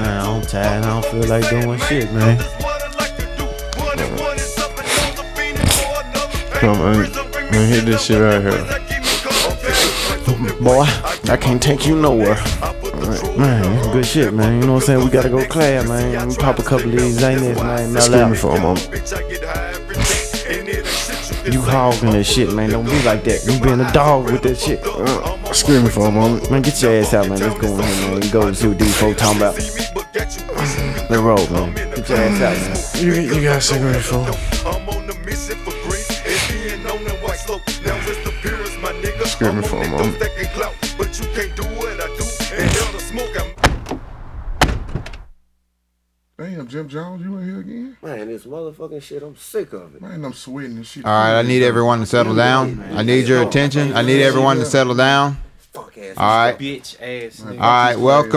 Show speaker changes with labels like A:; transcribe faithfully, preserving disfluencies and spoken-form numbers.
A: man, I'm tired. I don't feel like doing shit, man.
B: Come on, man, hit this shit right here.
A: Boy, I can't take you nowhere. Man, that's good shit, man. You know what I'm saying? We gotta go clap, man. Let me pop a couple of these, ain't this, man?
B: Excuse me for a moment.
A: You hogging that shit, man. Don't be like that. You being a dog with that shit. Uh,
B: Excuse me for a moment.
A: man, get your ass out, man. Let's go in here, man. Go and see what these folks talking about. Let's roll, man. Get your ass out, man.
B: You, you got a cigarette for me? Excuse me for a moment. Damn, Jim Jones, you in here again?
A: Man, this motherfucking shit, I'm sick of it.
B: Man, I'm sweating this shit.
C: All right, I need everyone to settle down. I need your attention. I need everyone to settle down.
A: Fuck ass.
C: All right.
A: Bitch ass.
C: All right, welcome.